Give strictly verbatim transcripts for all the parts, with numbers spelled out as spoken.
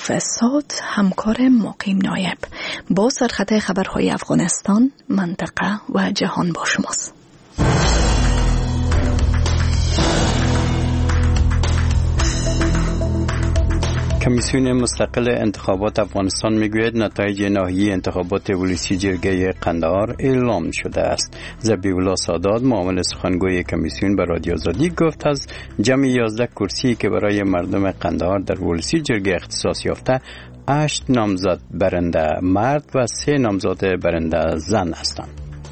فساد همکار مقیم نایب با سرخط خبرهای افغانستان، منطقه و جهان با شماست. کمیسیون مستقل انتخابات افغانستان میگوید نتایج نهایی انتخابات ولسی جرگه قندهار اعلام شده است. ذبیح الله سادات معاون سخنگوی کمیسیون به رادیو آزادی گفت از جمع یازده کرسی که برای مردم قندهار در ولسی جرگه اختصاص یافته، هشت نامزد برنده مرد و سه نامزد برنده زن هستند.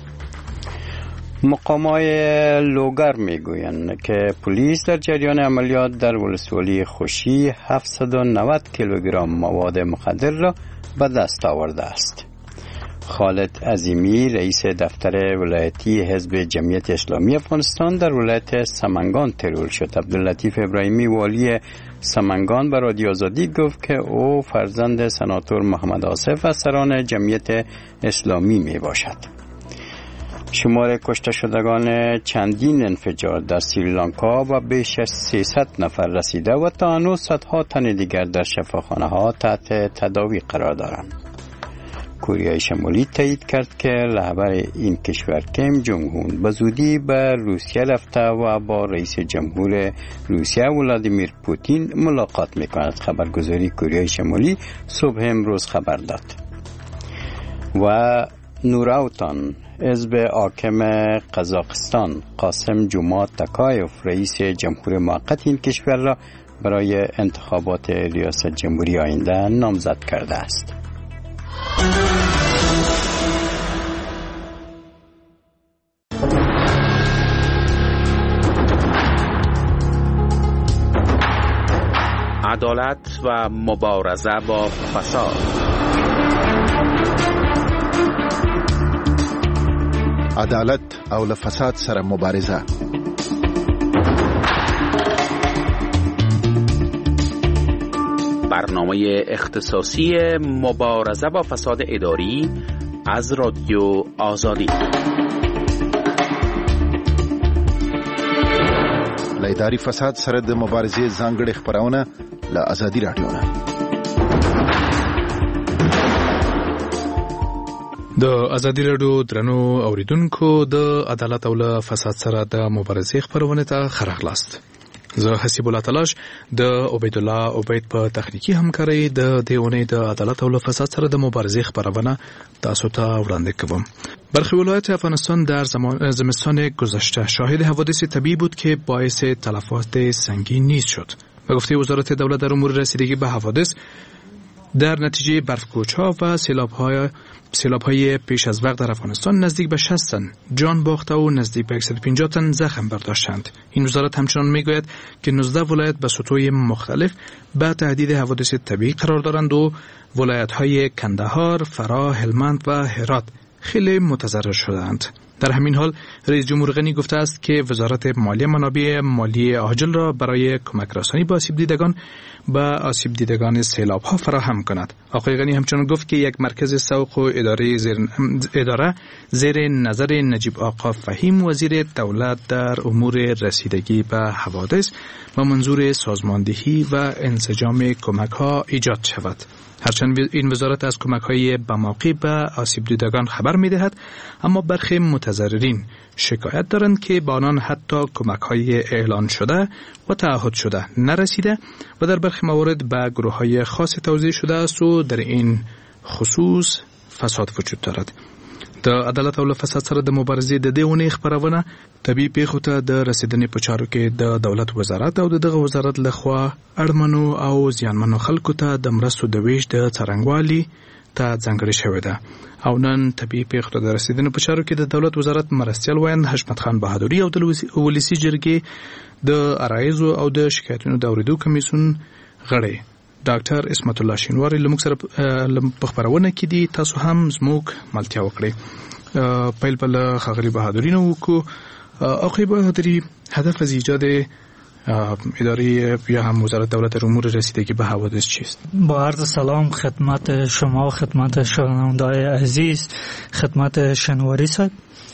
مقامات لوگر میگویند که پلیس در جریان عملیات در ولسوالی خوشی هفتصد و نود کیلوگرم مواد مخدر را به دست آورده است. خالد عظیمی رئیس دفتر ولایتی حزب جمعیت اسلامی افغانستان در ولایت سمنگان ترور شد. عبداللطیف ابراهیمی والی سمنگان به رادیو آزادی گفت که او فرزند سناتور محمد آصف و سران جمعیت اسلامی می باشد. شمار کشته شدگان چندین انفجار در سریلانکا و بیش از سیصد نفر رسیده و تا هنوز صدها تن دیگر در شفاخانه ها تحت تداوی قرار دارند. کره شمالی تایید کرد که رهبر این کشور کیم جونگ اون به زودی به روسیه رفته و با رئیس جمهور روسیه ولادیمیر پوتین ملاقات میکند. خبرگزاری کره شمالی صبح امروز خبر داد. و نوراوتان حزب حاکم قزاقستان قاسم جومات تکایف رئیس جمهور موقت این کشور را برای انتخابات ریاست جمهوری آینده نامزد کرده است. عدالت و مبارزه با فساد. عدالت او له فساد سره مبارزه. برنامه اختصاصی مبارزه با فساد اداری از رادیو آزادی. له اداري فساد سره د مبارزې ځانګړي خبرونه له آزادي رادیو نه. د ازادي رادیو درنو اوریدونکو، د عدالت او له فساد سره د مبارزې خبرونه ته خراغلاست. زه حسیب الله تلاش د عبید الله عبید په تخنیکی همکاري د دیونه د عدالت او له فساد سره د مبارزې خبرونه تاسو ته وړاندې کوم. برخی ولایات افغانستان در زمان زمستان گذشته شاهد حوادث طبیعی بود که باعث تلفات سنگین نیز شد. به گفته وزارت دولت در امور رسیدگی به حوادث، در نتیجه برف‌کوچ‌ها و سیلاب‌های سیلاب‌های پیش از وقت در افغانستان نزدیک به شصت تن جان باخته و نزدیک به صد و پنجاه تن زخم برداشتند. این وزارت همچنان میگوید که نوزده ولایت به سطوح مختلف به تهدید حوادث طبیعی قرار دارند و ولایت‌های کندهار، فراه، هلمند و هرات خیلی متضرر شدند. در همین حال رئیس جمهور غنی گفته است که وزارت مالیه منابع مالی عاجل را برای کمک رسانی به آسیب دیدگان به آسیب دیدگان سیلاب ها فراهم کند. آقای غنی همچنین گفت که یک مرکز سوق و اداره زیر, اداره زیر نظر نجیب آقا فهیم وزیر دولت در امور رسیدگی به حوادث و منظور سازماندهی و انسجام کمک ها ایجاد شود. هرچند این وزارت از کمک های بموقع به آسیب دیدگان خبر می دهد، اما برخی متضررین شکایت دارند که به آنان حتی کمک های اعلان شده و تعهد شده نرسیده و در برخی موارد به گروه های خاص توزیع شده است و در این خصوص فساد وجود دارد. د عدالت او فساد سره د مبارزې د دې ونې خبرونه طبي پیښو ته د رسیدنې په چارو کې د دولت وزارت او دغه وزارت لخوا اړمنو او زیانمنو خلکو ته د مرستو د ویش د څرنګوالي ته ځانګړې شوې ده. او نن طبي پیښو ته د رسیدنې په چارو کې د دولت وزارت مرستیال ویاند حشمت خان بهادري او د ولسی جرګې د عرایضو او د شکایتونو د اوریدو کمیسیون غړی ډاکټر اسمت الله شینواری لموږ سره په خبرونه کې دي. تاسو هم زموږ ملتیا وکړئ. پیل بل خاغلی بهادری نو کو آقای بهادری، هدف از ایجاد اداره یا هم وزارت دولت امور رسیدگی به حوادث چیست؟ با عرض سلام خدمت شما و خدمت شنونده‌های عزیز، خدمت شنواری صاحب.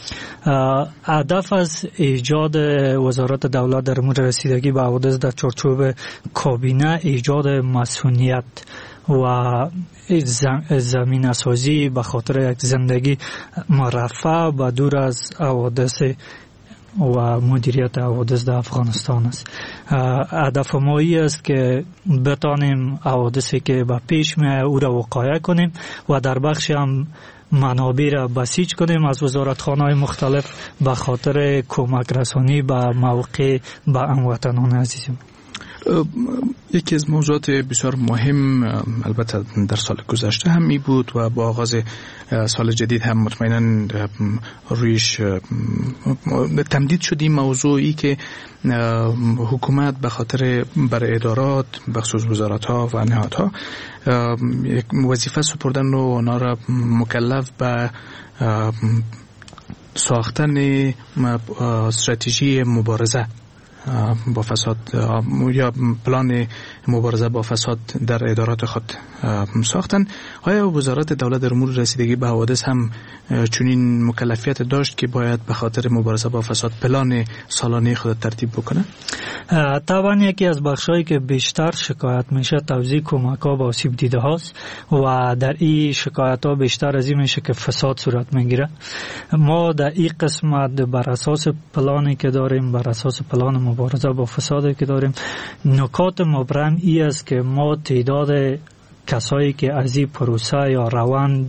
هدف از ایجاد وزارت دولت در امور رسیدگی به حوادث در چارچوب کابینه ایجاد مسئولیت و زمین سازی به خاطر یک زندگی مرفه و دور از حوادث و مدیریت حوادث در افغانستان است. هدف ما این است که بتانیم حوادثی که به پیش میاد او را وقایع کنیم و در بخش هم منابع را بسیج کنیم از وزارتخانه‌های مختلف به خاطر کمک رسانی به موقع به هموطنان عزیزم. یکی از موضوعات بسیار مهم البته در سال گذشته هم می بود و با آغاز سال جدید هم مطمئنا رویش تمدید شد این موضوعی که حکومت به خاطر بر ادارات بخصوص وزارت‌ها و نهادها یک وظیفه سپردن و آنها را مکلف به ساختن استراتژی مبارزه با فساد یا پلان مبارزه با فساد در ادارات خود ساختن. آیا وزارت دولت در امور رسیدگی به حوادث هم چنین مکلفیت داشت که باید به خاطر مبارزه با فساد پلان سالانه خود ترتیب بکنه؟ طبعا یکی از بخشایی که بیشتر شکایت میشه توزیع کمک‌ها به آسیب دیده هاست و در این شکایت ها بیشتر از این میشه که فساد صورت میگیره. ما در این قسمت بر اساس پلانی که داریم، بر اساس پلان مبارزه با فسادی که داریم، نکات مبرم ای است که ما تعداد کسایی که از این پروسه یا روند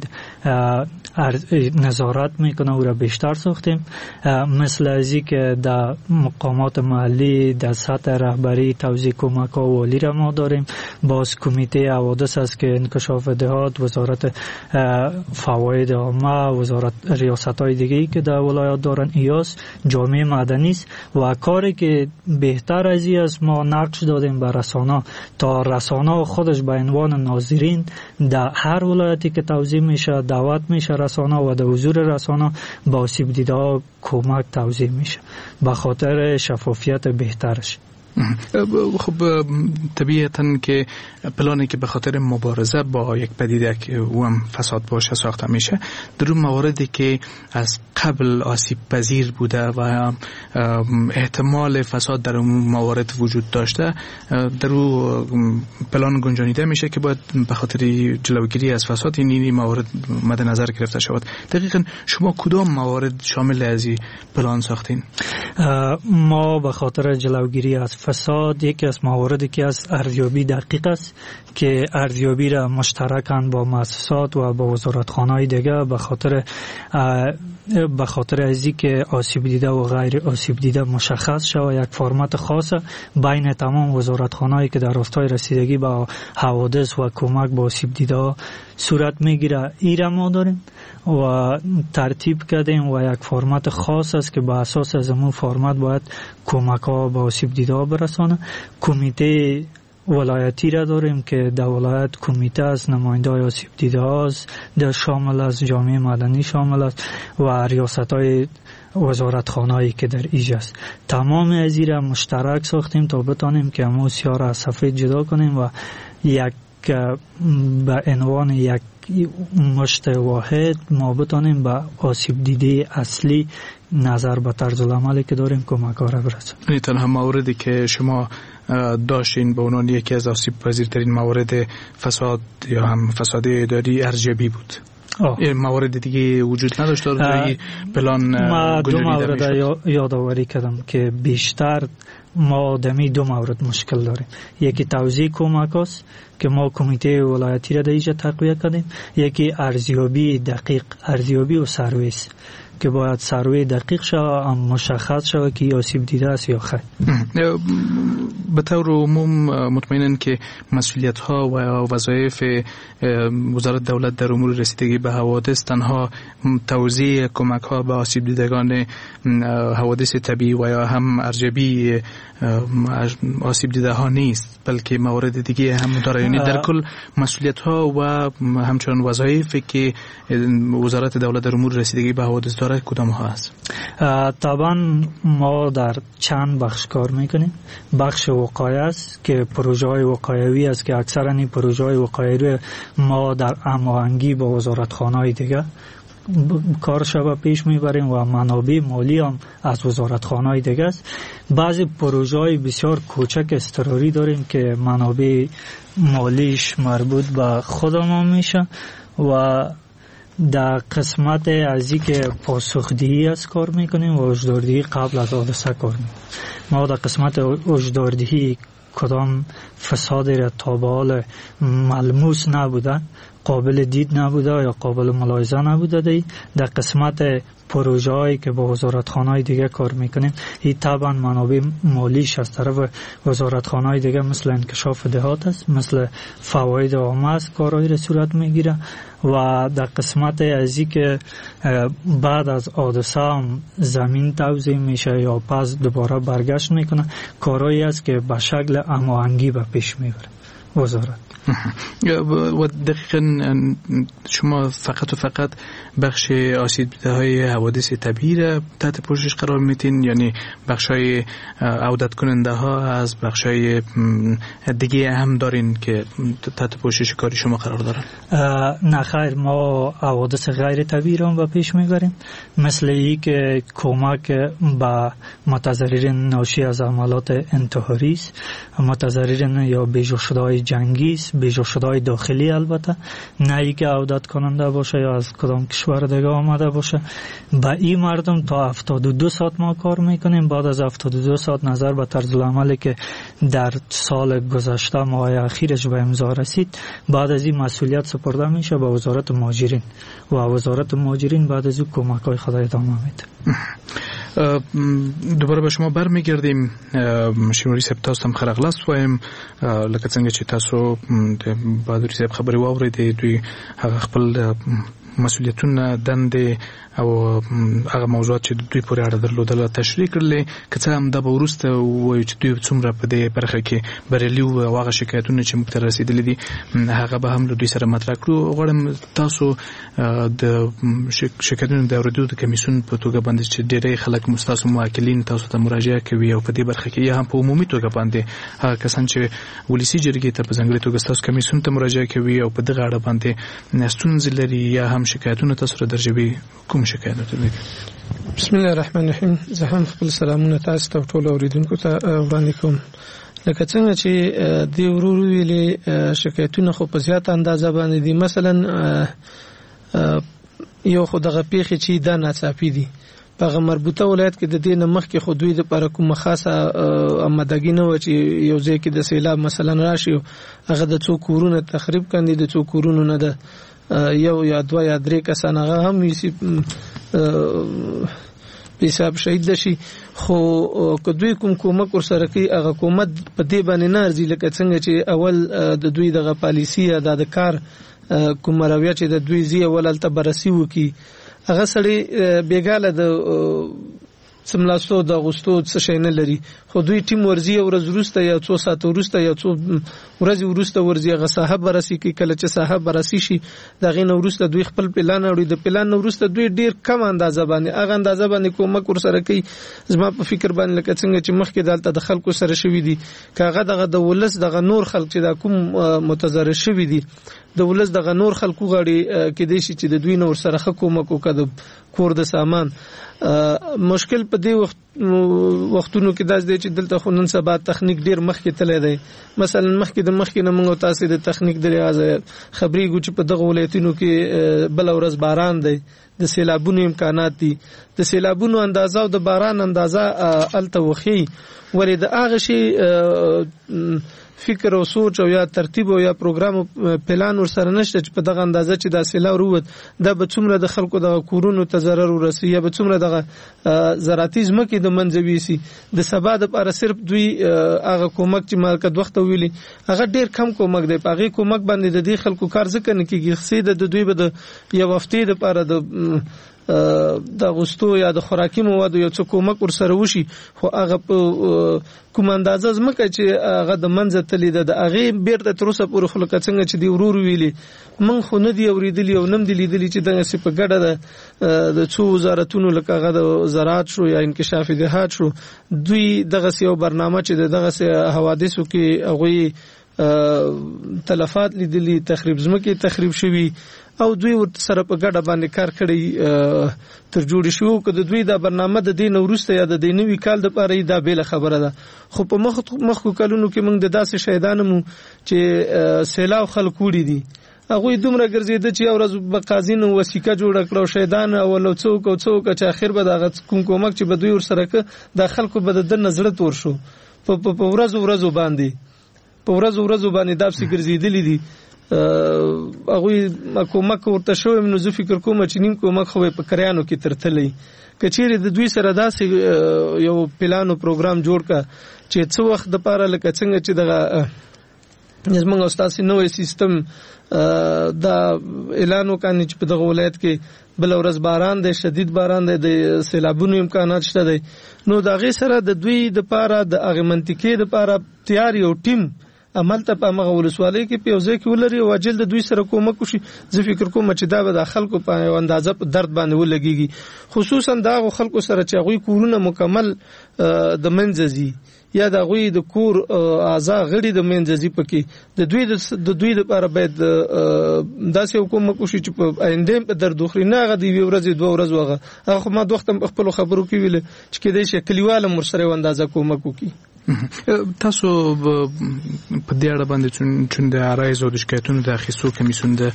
نظارت میکنه او را بیشتر ساختیم، مثل ازی که در مقامات محلی در سطح رهبری توزیع کمک ها والی را ما داریم. باز کمیته حوادث است که انکشاف دهات، وزارت فواید عامه، وزارت ریاست های دیگه‌ای که در ولایات دارن، ایاس جامعه مدنی است و کاری که بهتر از این است ما نقش دادیم به رسانه تا رسانه خودش به عنوان ناظرین در هر ولایتی که توزیع میشه دعوت میشه رسانه و در حضور رسانه با آسیب دیده ها کمک توزیع میشه به خاطر شفافیت بهترش. خب طبیعتاً که پلانی که به خاطر مبارزه با یک پدیده که او هم فساد باشه ساخته میشه، در اون مواردی که از قبل آسیب پذیر بوده و احتمال فساد در اون موارد وجود داشته، در اون پلان گنجانیده میشه که باید به خاطر جلوگیری از فساد این این موارد مد نظر گرفته شود. دقیقاً شما کدام موارد شامل از این پلان ساختین؟ ما به خاطر جلوگیری از فساد یکی از مواردی که از ارزیابی دقیق است که ارزیابی را مشترکاً با مؤسسات و با وزارتخانه‌های دیگه به خاطر به خاطر ازی که آسیب دیده و غیر آسیب دیده مشخص شود، یک فرمت خاص بین تمام وزارتخانه‌هایی که در راستای رسیدگی به حوادث و کمک به آسیب دیده صورت میگیره ایرا ما داریم و ترتیب کردیم و یک فرمت خاص است که به اساس از اون فرمت باید کمک ها به آسیب دیده برسانه. کمیته ولایتی را داریم که در ولایت کمیته از نماینده های آسیب دیده هاست، در شامل از جامعه مدنی شامل است و ریاست های وزارتخانه هایی که در ایجا است. تمام از این را مشترک ساختیم تا بتانیم که همون سیاه را از سفید جدا کنیم و یک به عنوان یک مشت واحد ما بتانیم به آسیب دیده اصلی نظر به طرز العملی که داریم کمک ها را برسیم. این تنها موردی که شما داشتین به عنوان یکی از آسیب پذیرترین موارد فساد یا هم فساد اداری ارزیابی بود؟ این موارد دیگه وجود نداشت در پلان؟ ما دو مورد یادآوری کردم که بیشتر ما دمی دو مورد مشکل داریم. یکی توزیع کمک است که ما کمیته ولایتی را در اینجا تقویه کردیم، یکی ارزیابی دقیق، ارزیابی و سرویس که باید سروی دقیق شود، مشخص شود که آسیب دیده است یا خیر. به طور عموم مطمئنن که مسئولیت ها و وظایف وزارت دولت در امور رسیدگی به حوادث تنها توزیع کمک ها به آسیب دیدگان حوادث طبیعی و یا هم ارزیابی آسیب دیده ها نیست، بلکه موارد دیگه هم داره. یعنی در کل مسئولیت ها و همچنان وظایفی که وزارت دولت در امور رسیدگی به حوادث داره کدام ها است؟ طبعا ما در چند بخش کار میکنیم. بخش وقایع است که پروژه های وقایعی است که اکثرا این پروژه های وقایعی ما در هماهنگی با وزارتخانه های دیگه کار شبه پیش میبریم و منابع مالی هم از وزارتخانه های دیگه است. بعضی پروژه های بسیار کوچک اضطراری داریم که منابع مالیش مربوط به خودمون میشه و در قسمت از این که پاسخدهی از کار میکنیم و هشداردهی قبل از حادثه کار میکنیم. ما در قسمت هشداردهی کدام فسادی را تا به حال ملموس نبوده، قابل دید نبوده یا قابل ملاحظه نبوده دی. در قسمت پروژه هایی که با وزارتخانه های دیگه کار میکنیم، این طبعا منابع مالیش از طرف وزارتخانه های دیگه مثل انکشاف دهات است، مثل فواید عامه است، کارهایی را صورت میگیره. و در قسمت ازی که بعد از حادثه هم زمین توزیع میشه یا پس دوباره برگشت میکنه، کارهایی است که به شکل هماهنگی به پیش میبره وزارت. و دقیقا شما فقط و فقط بخش آسیب دیده های حوادث طبیعی را تحت پوشش قرار میتین، یعنی بخش های عودت کننده ها از بخش های دیگه هم دارین که تحت پوشش کاری شما قرار دارن؟ نه خیر، ما حوادث غیر طبیعی را به پیش میبریم، مثل ای که کمک به متضررین ناشی از عملات انتحاری است، متضررین یا بیجا شده های جنگی است، بیجا شده های داخلی، البته نه ای که عودت کننده باشه یا از کدام کشور دیگه آمده باشه. با این مردم تا هفتاد و دو ساعت ما کار میکنیم. بعد از هفتاد و دو ساعت نظر به طرز العملی که در سال گذشته ماه اخیرش به امضا رسید، بعد از این مسئولیت سپرده میشه به وزارت مهاجرین و وزارت مهاجرین بعد از این کمک های خود ادامه میده. دوباره به شما برمیگردیم. شینوری صاحب، تاسو هم خرغلاس وایم، لکه څنګه چې تاسو بهادري صاحب خبرې واورېدې، دوی هغه خپل مسؤلیتونه، دندې او هغه موضوعات چې دوی پورې اړه درلودله تشریح کړلې. که څه هم دا به وروسته ووایو چې دوی څومره په دې برخه کې بریالي وو او هغه شکایتونه چې موږ ته رسېدلي دي هغه به هم له دوی سره مطرح کړو. غواړم تاسو د شکایتونو د اورېدو د کمیسیون په توګه باندې چې ډېری خلک ستاسو موکلین تاسو ته مراجعه کوي او په دې برخه کې یا هم په عمومي توګه باندې هغه کسان چې ولسي جرګې ته په ځانګړې توګه ستاسو کمیسیون ته مراجعه کوي او په دغه اړه باندې ستونزې لري یا هم شکایتونه تاسو را درجوي، کوم شکایت لري؟ بسم الله الرحمن الرحیم. زه هم خپل سلامونه تاسو ته ټول اوریدونکو ته وړاندې کوم. لکه څنګه چې دی ورور ویلې شکایتونه خو په زیات اندازه باندې دي. مثلا یو خو دغه پیښې چې دا ناڅاپي دي په مربوطه ولایت کې د دې نه مخکې خو دوی د لپاره کومه خاصه آمادګي نه و چې یو ځای کې د سیلاب مثلا راشي هغه د څو کورونه تخریب کړي، د څو کورونو نه ده یو یا دوه یا درې کسان هغه هم ویسي حساب شهید شي. خو که دوی کوم کومک ورسره کوي هغه حکومت په دې باندې نه ارزي، لکه څنګه چې اول د دوی دغه پالیسی یا د کار کوم رویه چې د دوی زی اول الته بررسي وکي هغه سړی بیګاله د سملاستو د اغوستو څه شي نه لري. خو دوی ټیم ورزي ورځ وروسته یا څو ساعت وروسته یا څو ورځې وروسته ورزي هغه صاحب بررسي کوي. کله چې صاحب بررسي شي دغه نو وروسته دوی خپل پلان اوري، د پلان نو وروسته دوی ډیر کم اندازه باندې هغه اندازه باندې کومک ورسره کوي. زما په فکر باندې لکه څنګه چې مخکې دالته د خلکو سره شوی دي کاغه دغه د ولس دغه نور خلک چې دا کوم متضرر شوی دي د ولس دغه نور خلکو غړي کې دي چې د دوی نور سره کومک وکړي کور د سامان. مشکل په دې وخت وختونو کې داس دی چې دلته خو نن سبا تخنیک ډیر مخکې تللی دی. مثلا مخکې د مخکې نه موږ تاسو د تخنیک د لحاظ خبرېږو چې په دغه ولایتونو کې بل ورځ باران دی، د سیلابونو امکانات دي، د سیلابونو اندازه او د باران اندازه الته وخی ولې د هغه شي فکر او سوچ او یا ترتیب او یا پروګرام پلان ورسره نشته چې په دغه اندازه چې د سیلاب وروت د به څومره د خلکو د کورونو ته ضرر ورسي یا به څومره د زراعتي ځمکې د منځوي سي. د سبا د لپاره صرف دوی هغه کومک چې مالکت وخت ویلي هغه ډیر کم کومک دی. په هغه کومک باندې د دې خلکو کار ځکه نه کیږي چې د دوی به د یو هفته د لپاره د د غوستو یا د خوراکي موادو یو څه کومک ورسره وشي، خو هغه کوم اندازه زمکه چې هغه د منځ تللی ده د هغه بیرته تر اوسه پورې خلک څنګه چې دی ورور ویلي من خو نه دی اوریدلی او نم دی لیدلی چې دغه څه په ګډه ده د څو وزارتونو لکه هغه د زراعت شو یا انکشاف دهات شو دوی دغه یو برنامه چې دغه حوادثو کې هغه تلفات لیدلي، تخریب ځمکې تخریب شوي او دوی ورته سره په ګډه باندې کار کړی تر جوړ شو. که د دوی دا برنامه د دین وروسته یا د نوي کال د پاره دا بیل خبره ده، خو په مخ مخکو کلونو کې موږ د داسې شهیدانو چې سیلاو خلک وړي دي هغه دومره ګرځیده چې اورز په قاضینو وثیقه جوړ کړو شهیدان او لو څوک او څوک چې اخر به د کوم کومک چې بدوی ور سره ک د خلکو به د نظر تور شو په په ورځو ورځو باندې په ورځو ورځو باندې داسې ګرځیدلې دي. هغه کومک ورته شو نو زه فکر کوم چې نیم کومک خو په کریانو کې ترتلې کچېره د دوی سره داسې یو پلان او پروګرام جوړ کا چې څو وخت د پاره لکه څنګه چې دغه زمونږ استاد نوې سیستم دا اعلان وکړي چې په دغه ولایت کې بل ورځ باران دی، شدید باران دی، د سیلابونو امکانات شته دي. نو دا غي سره د دوی د پاره د اغه منطقې د پاره تیاری او ټیم عمل ته په مغه ولسوالۍ کې پیوځي کې ولري او اجل د دوی سره کومک وشي. زه فکر کوم چې دا به د خلکو په اندازه په درد باندې ولګيږي، خصوصا دا خلکو سره چې غوي کورونه مکمل د منځزي یا د غوي د کور اعضاء غړي د منځزي پکې د دوی د دوی لپاره باید داسې حکومت کوشي چې په آینده په درد خوري نه غو دی ورځ دوه ورځ وغه هغه ما دوه وخت خپل خبرو کې ویل چې کېدای شي کلیواله مرسره اندازه کومک وکړي. تاسو په دې اړه باندې چې د عرایز او د شکایتونو د اخیستو کمیسیون د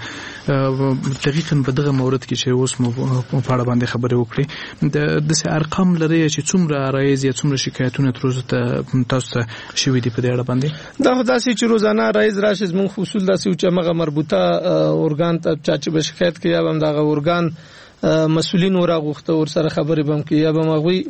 دقیقاً په دغه مورد کې چې اوس مو په اړه باندې خبرې وکړې د داسې ارقام لري چې څومره عرایز یا څومره شکایتونه تر اوسه تاسو ته شوي دي په دې اړه باندې؟ دا داسې چې روزانه عرایز راشي زموږ اصول داسې چې هغه مربوطه اورګان ته چې به شکایت کوي یا هم دغه اورګان مسؤلین ورغوخته ور سره خبرې بم کوي یا به مغوي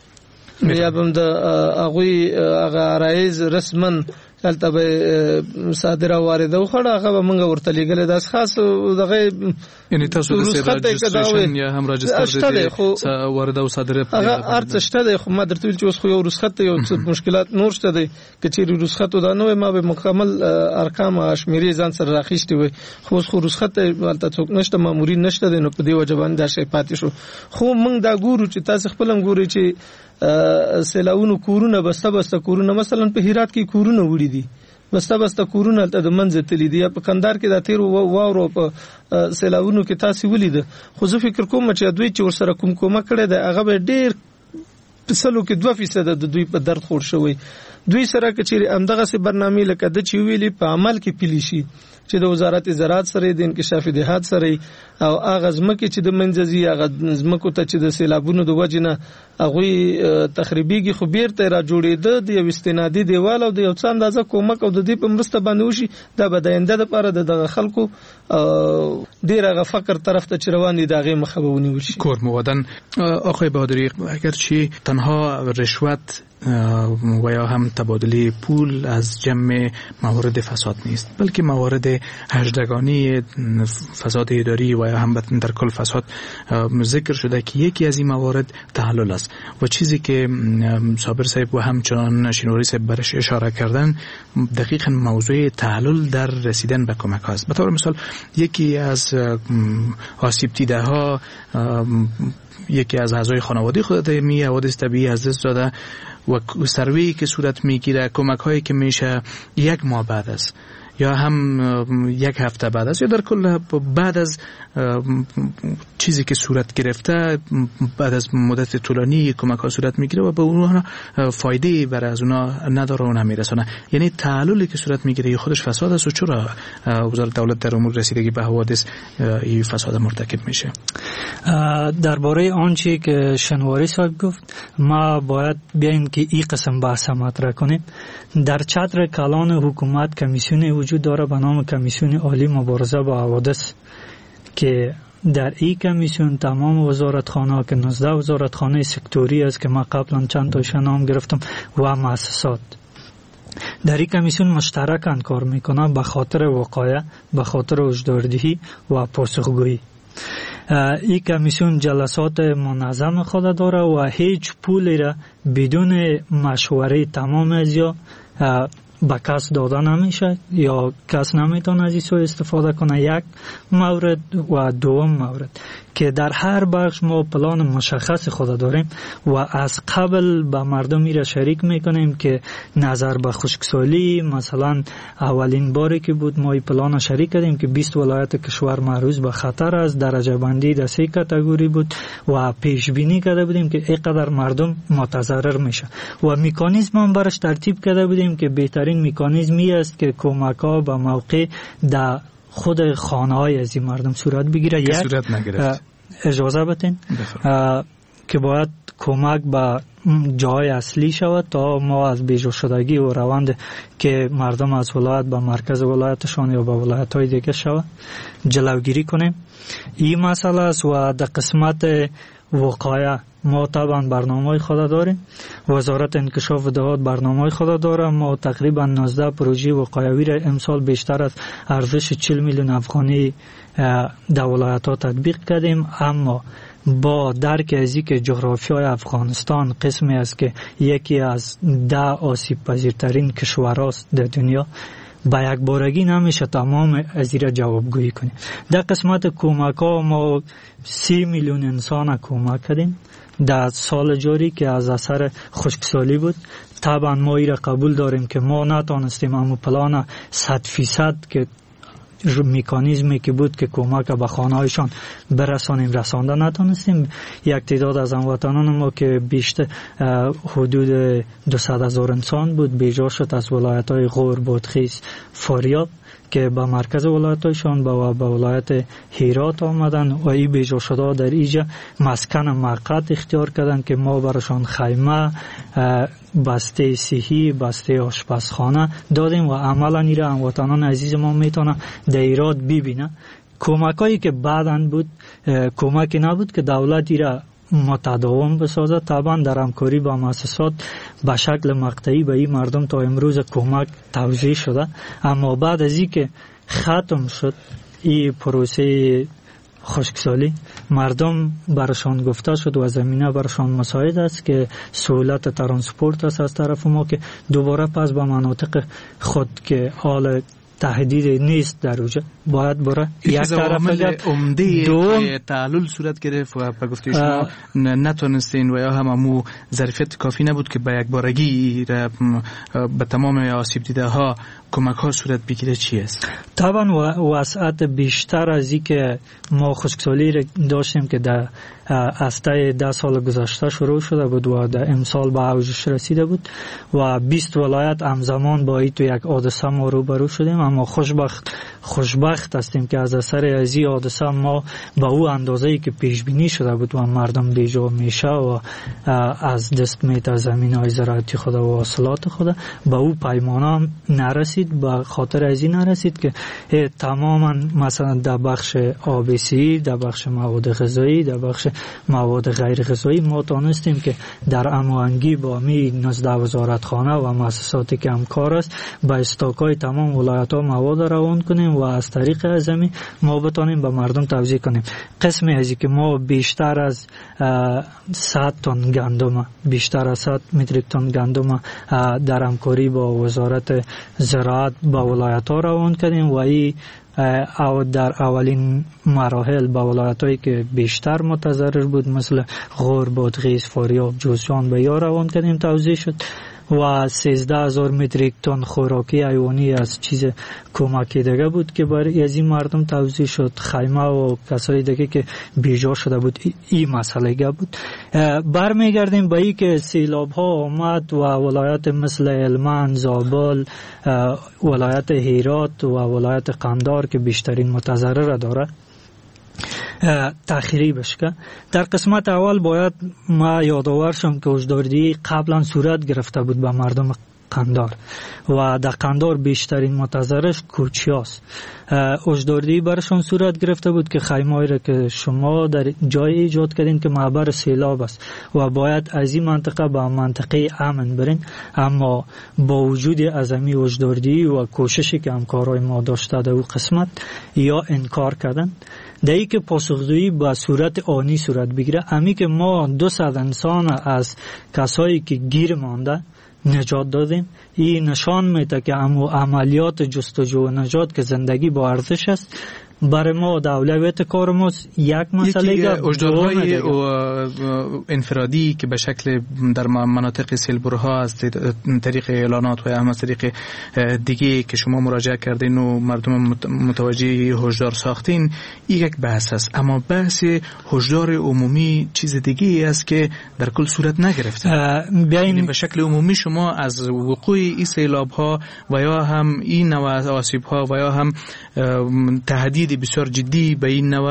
یا به د اغوی هغه عرایز رسمن دلته به صادره وارده وخړه هغه موږ ورته لګل د خاص دغه یعنی تاسو د رجستریشن یا هم رجستر دي وارده او صادره هغه ارڅ شته د خو ما درته ویل چې اوس خو یو رخصت یو مشکلات نور شته دي کچېری رخصت دا نو ما به مکمل ارقام شمیرې ځان سره راخښتي وي خو اوس خو رخصت ولته څوک نشته مامورین نشته نو په دې وجبان دا شی پاتې شو. خو موږ دا ګورو چې تاسو خپلم ګوري چې سیلاونو کورونه بسته بسته کورونه مثلا په هرات کې کورونه وړي دي بسته بسته کورونه د منځ تللی دي په کندهار کې د تیر واورو په سیلاونو کې تاسو ولید. خو زه فکر کوم چې دوی چې ورسره کوم کومه کړي ده هغه به ډیر په سلو کې دوه فیصد د دوی په درد خور شوی. دوی سره کچېری امدغه سي برنامه لکه د چی ویلي په عمل کې پلی شي چې د وزارت زراعت سره د انکشاف دهات سره او هغه ځمکه چې د منځزي هغه ځمکو ته چې د سیلابونو د وجنه هغه تخریبيږي خو بیرته را جوړېده د یو استنادي دیوال او د یو څه اندازه کومک او د دې په مرسته باندې وشي دا به د آینده لپاره د خلکو ډیر هغه فقر طرف ته روان دي دغه مخبونی وشي. کور مودن آقای بهادری اگر چی تنها رشوت و یا هم تبادله پول از جمع موارد فساد نیست بلکه موارد هجدگانی فساد اداری و یا هم در کل فساد ذکر شده که یکی از این موارد تحلل است و چیزی که صابر صاحب و همچنان شینوری صاحب برش اشاره کردن دقیقاً موضوع تحلل در رسیدن به کمک هاست. به طور مثال یکی از آسیب دیده ها یکی از اعضای خانواده خود می حوادث طبیعی از دست داده و سروی که صورت میگیره کمک هایی که میشه یک ماه بعد است یا هم یک هفته بعد است یا در کل بعد از چیزی که صورت گرفته بعد از مدت طولانی کمک ها صورت میگیره و به اونها فایده برای از اونها نداره و نمیرسونه. یعنی تعللی که صورت میگیره خودش فساد است و چرا وزارت دولت در امور رسیدگی به حوادث این فساد مرتکب میشه؟ درباره آنچه که شنواری صاحب گفت ما باید بیایم که این قسم بحث مطرح کنیم. در چتر کلان حکومت کمیسیون وجود داره به نام کمیسیون عالی مبارزه با حوادث که در این کمیسیون تمام وزارتخانه که نوزده وزارتخانه سکتوری است که ما قبلا چند تاش نام گرفتم و مؤسسات در این کمیسیون مشترکاً کار میکنه به خاطر وقایع به خاطر هشداردهی و پاسخگویی. این کمیسیون جلسات منظم خود داره و هیچ پولی را بدون مشوره تمام ازیا به کس داده نمیشه یا کس نمیتونه از این سوء استفاده کنه. یک مورد و دوم مورد که در هر بخش ما پلان مشخص خود داریم و از قبل به مردم میره شریک میکنیم که نظر به خشکسالی مثلا اولین باری که بود ما این پلان شریک کردیم که بیست ولایت کشور معرض به خطر است، درجه بندی در سه کاتگوری بود و پیش بینی کرده بودیم که اینقدر مردم متضرر میشه و مکانیزم هم برش ترتیب کرده بودیم که بهترین مکانیزمی است که کمک ها به موقع در خود خانه های از این مردم صورت بگیره. یک صورت نگرفت. اجازه بتین که باید کمک به جای اصلی شود تا ما از بیجا شدگی و روند که مردم از ولایت به مرکز ولایتشان یا به ولایت های دیگه شود جلوگیری کنیم. این مسئله است و در قسمت وقایع ما طبعا برنامه خود داریم. وزارت انکشاف دهات برنامه خود داره. ما تقریبا نوزده پروژه وقایوی را امسال بیشتر از ارزش چهل میلیون افغانی در ولایت ها تطبیق کردیم، اما با درک از اینکه جغرافیای افغانستان قسمی است که یکی از ده آسیب پذیرترین کشورهاست در دنیا، با یک بارگی نمیشه تمام از این را جوابگویی کنیم. در قسمت کمک ها ما سی میلیون انسان کمک کردیم در سال جاری که از اثر خشکسالی بود. طبعا ما این را قبول داریم که ما نتانستیم اما پلان صد فیصد که مکانیزمی که بود که کمک به خانه‌هایشان برسانیم رسانده نتونستیم. یک تعداد از هموطنان ما که بیشتر حدود دویست هزار انسان بود بیجا شد از ولایت‌های غور، بادغیس، فاریاب که به مرکز ولایت‌هایشان به ولایت هرات آمدن و این بیجا شده در اینجا مسکن موقت اختیار کردن که ما براشان خیمه، بسته صحی، بسته آشپزخانه دادیم و عملا این را هموطنان عزیز ما میتونه در ایراد ببینه. کمکایی که بعداً بود کمکی نبود که دولت این را متداوم بسازد. طبعا در همکاری با مؤسسات به شکل مقطعی به این مردم تا امروز کمک توزیع شده، اما بعد از این که ختم شد این پروسه خشکسالی مردم برشان گفته شد و زمینه برشان مساعد است که سهولت ترانسپورت است از طرف ما که دوباره پس به مناطق خود که حال تهدید نیست در اوجه باید برای یک طرف عمده که تعلل صورت گرفت و به گفته شما نتونستین و یا هم امو ظرفیت کافی نبود که به یک بارگی به تمام آسیب دیده ها کمک ها صورت بگیره. چی است؟ طبعا وسعت بیشتر از این که ما خشکسالی داشتیم که در از طی ده سال گذشته شروع شده بود و در امسال به اوجش رسیده بود و بیست ولایت همزمان با این تو یک حادثه ما روبرو شدیم، اما خوشبخت خوشبخت هستیم که از اثر از این حادثه ما به او اندازه‌ای که پیش بینی شده بود و مردم بیجا میشه و از دست میته زمین‌های زراعتی خود و حاصلات خود به او پیمانه نرسید. به خاطر از این نرسید که تماما مثلا در بخش آبی، در بخش مواد غذایی، در بخش مواد غیر غذایی ما تانستیم که در هماهنگی با می نزد وزارتخانه و مؤسساتی که همکار است به استاکای تمام ولایت‌ها مواد روان کنیم و از طریق ازمی ما بتانیم به مردم توزیع کنیم. قسمی از که ما بیشتر از صد تن گندم بیشتر از صد متریک تن گندم در همکاری با وزارت زراعت به ولایت‌ها روان کردیم و این او در اولین مراحل با ولایت‌هایی که بیشتر متضرر بود مثل غور، بادغیس، فاریاب، جوزجان به یا روان کردیم توزیع شد و سیزده هزار متریک تن خوراکی حیوانی از چیز کمکی دیگه بود که برای از این مردم توزیع شد. خیمه و کسای دیگه که بیجا شده بود این مسئله گه بود. برمیگردیم به این که سیلاب ها آمد و ولایت مثل هلمند، زابل، ولایت هرات و ولایت قندهار که بیشترین متضرر داره تخریبش که در قسمت اول باید ما یادآور شم که هشداردهی قبلا صورت گرفته بود به مردم قندهار و در قندهار بیشترین متضررش کوچیاست. هشداردهی برشان صورت گرفته بود که خیمه‌ای را که شما در جای ایجاد کردین که معبر سیلاب است و باید از این منطقه به منطقه امن برین، اما با وجود عظمی هشداردهی و کوششی که همکارای ما داشته در اون قسمت یا انکار کردن دایی که پاسخگویی به صورت آنی صورت بگیره. امی که ما دو صد انسان از کسایی که گیر مانده نجات دادیم. این نشان میده که عملیات جستجو و نجات که زندگی با ارزش است برای ما و اولویت کار ماست. یک مسئله اجدادهای انفرادی که به شکل در مناطق سیلبورها از طریق اعلانات و هم از طریق دیگه که شما مراجعه کردین و مردم متوجه هشدار ساختین، یک بحث است. اما بحث هشدار عمومی چیز دیگه است که در کل صورت نگرفته. یعنی به شکل عمومی شما از وقوع این سیلاب ها و یا هم این نوع آسیب ها و یا هم تهدید بسیار جدی به این نوع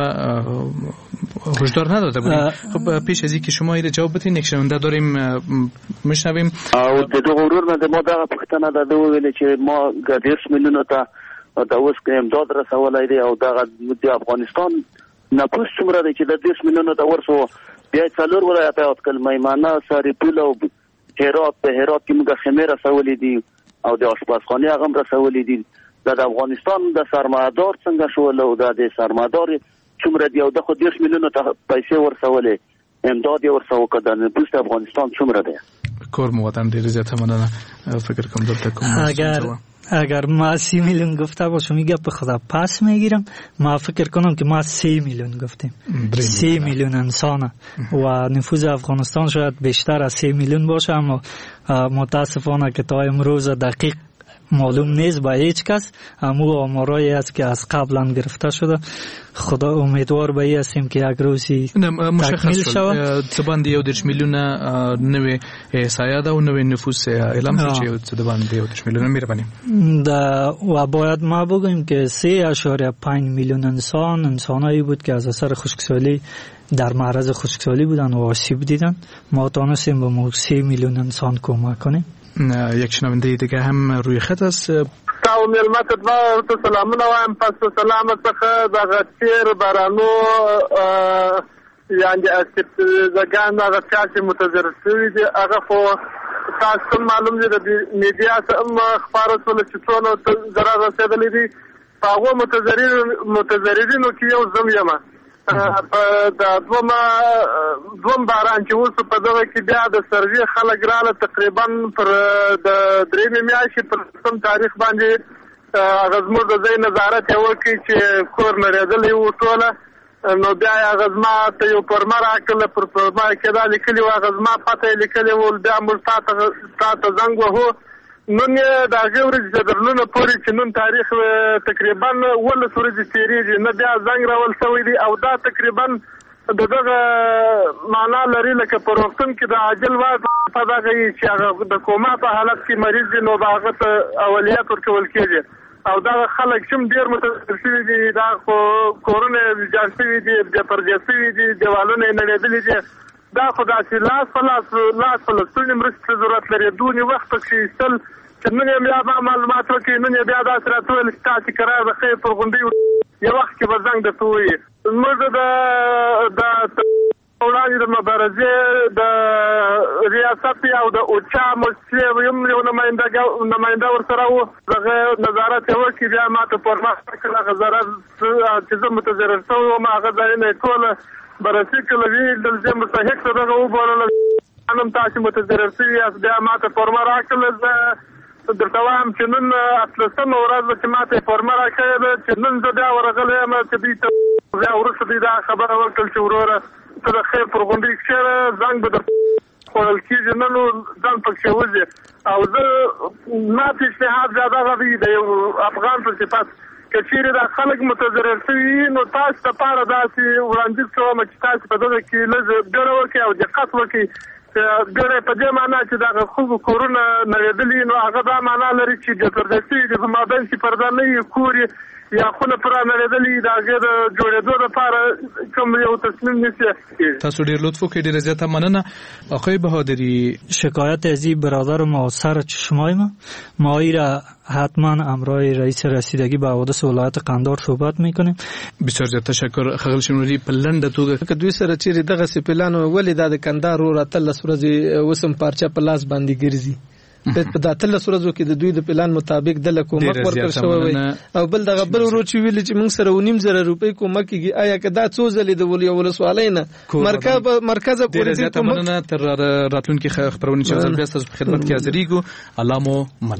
هشدار نداده بودیم. خب پیش از این که شما این جواب بدین، یک شنونده داریم میشنویم. او د دغه ورور نه د ما دغه پښتنه د دوه ویل چې ما ګډیرش میلیونو ته د اوس کې امداد رسولای دی او دغه د افغانستان نفوس څومره دی چې د دیرش میلیونو ته ورسو بیا څلور ولایت او کل میمنه سریپول او هرات په هرات کې موږ خمیر رسولې دي او د آشپزخانه هغه رسولې دي. د افغانستان د سرمایه‌دار څنګه شول او د سرمایه‌دار څومره دی او د خو دیرش میلیونو ته پیسې ورسولې امداد یې ورسو کړه. د پوسټ افغانستان څومره دی؟ کور مو وطن ډیر زیاته مننه. فکر کوم دلته کوم اگر اگر ما سی میلیون گفته باشم میگه به خدا پس میگیرم. ما فکر کنم که ما سی میلیون گفتیم. سی میلیون انسان و نفوذ افغانستان شاید بیشتر از سی میلیون باشه، اما متاسفانه که تا امروز دقیق معلوم نیست با هیچ کس. همو آمارایی است که از قبلا گرفته شده. خدا امیدوار به این هستیم که یک روزی تکمیل شود. تباند یو دیرش میلیون نوی احصایه ده و نوی نفوس اعلام شد چې تباند یو دیرش میلیون میربنیم و باید ما بگوییم که سه اشاریه پنج میلیون انسان انسانایی بود که از اثر خشکسالی در معرض خشکسالی بودن و آسیب دیدن. ما تانستیم به ما سه میلیون انسان کمک کنیم. یک شنونده دیگه هم روی خط است. تاسو ملمت ته ته سلامونه وایم. پس سلام څخه د غچیر بارانو یعنی اسیب زګان د غچاش متضرر شوی دی. هغه خو تاسو معلوم دی د میډیا څخه خبرونه ټول چې ټول ضرر رسیدلی دي. هغه متضررین متضررینو کې یو زم یم. د دوم دوم باران چې اوس په دغه کې بیا د سروي خلک رااله تقریبا پر د درېمې میاشتې پر سم تاریخ باندې هغه زموږ د ځای نظارت یې وکړي چې کور نړېدلی و ټوله. نو بیا یې هغه زما ته یو پرمه راکړله، پر پرمه کې دا لیکلي و، هغه زما پته یې لیکلې و. بیا موږ تا ته زنګ وهو. نن یې د هغې ورځې چې در ننه پورې چې نن تاریخ تقریبا اوولس ورځې تېرېږي نه بیا زنګ راول شوی دی. او دا تقریبا د دغه معنا لري لکه په روغتون کې د عاجل واک په دغه چې هغه د کوما په حالت کې مریض دی نو د هغه ته اولویت ورکول کېږي. او دغه خلک چې ډېر متاثر شوي دي، دا خو کورونه ویجاړ شوي دي، بېپرده شوي دي، دیوالونه یې نړېدلي دي. دا خو داسې لاس په لاس لاس په لستونې مرستې ضرورت لري. دونې وخت پکې ایستل چې نن یې بیا به معلومات وکړي، نن یې بیا داسې راته ویل چې تاسې قرار د ښې پر غونډۍ یو وخت کې به زنګ درته ووایي. زموږ د وړاندې د مبارزې د ریاست او د اوچا مؤسسې یم یو نماینده ورسره و. دغه نظارت یې وکړي، بیا ما ته پرمخ کړل هغه ضرر چې زه متضرر شوی وم هغه ځایونه یې ټوله بررسي کړله. ویې ویل زه مستحق ته دغه وبلله هم تاسې متضرر شوي یاست. بیا ما ته فورمه راکړله. زه درته وایم چې نن اتلسمه ورځ ده چې ما ته یې فورمه راکړې ده چې نن زه بیا ورغلی یم چې دوی ته بیا وروسته دوی دا خبره وکړل چې وروره ته د خیر پر غونډۍ کښېنه، زنګ به در خوړل کېږي نه نو ځان پکښې وځي. او زه ما پیشنهاد بیا دغه دی د یو افغان په صفت که چیرې دا خلک متضرر شوي نو تاسو دپاره داسې وړاندیز کوم چې تاسو په دغه کې لږ بیړه وکړئ او دقت وکړئ. بیړه په دې معنا چې دغه ښځو کورونه نړېدلي نو هغه دا معنا لري چې بېپرده شوي دي، په مابین کې پرده نه وي، کور یا خونه پوره نړېدلي د هغې د جوړېدو دپاره کوم یو تصمیم نیسي. تاسو ډېر لطف وکړئ، ډېره زیاته مننه. آقای بهادری، شکایت از این برادر ما سر چشمای ما ما ای را حتما امرای رئیس رسیدگی به حوادث ولایت قندهار صحبت میکنیم. بسیار زیات تشکر. خغل شنوری په لنډه توګه که دوی سره چیرې دغه سپلان ولې د قندهار ور اتلس ورځې وسم پارچه په لاس باندې ګرځي په داتل سورزو کې د دوی د پلان مطابق د کومک ورکړ شوی او بل دغه بل ورو چې ویل چې موږ سره ونیم زره روپۍ کومک کیږي آیا کدا څو ځلې د ولي ولسوالۍ نه مرکز مرکز پولیس کومک تر راتلونکي خبرونه چې ځل بیا تاسو په خدمت کې حاضرېږو علامو مل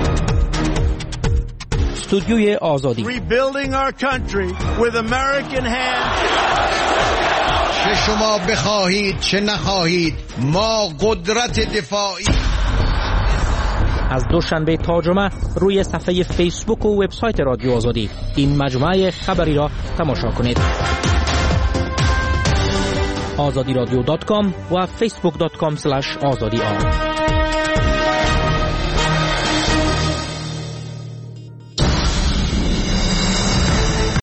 استودیوی آزادی Rebuilding our country with American hands. چه شما بخواهید چه نخواهید ما قدرت دفاعی. از دوشنبه تا جمعه روی صفحه فیسبوک و وبسایت رادیو آزادی این مجموعه خبری را تماشا کنید. آزادی رادیو دات کام و فیسبوک دات کام اسلش آزادی آر.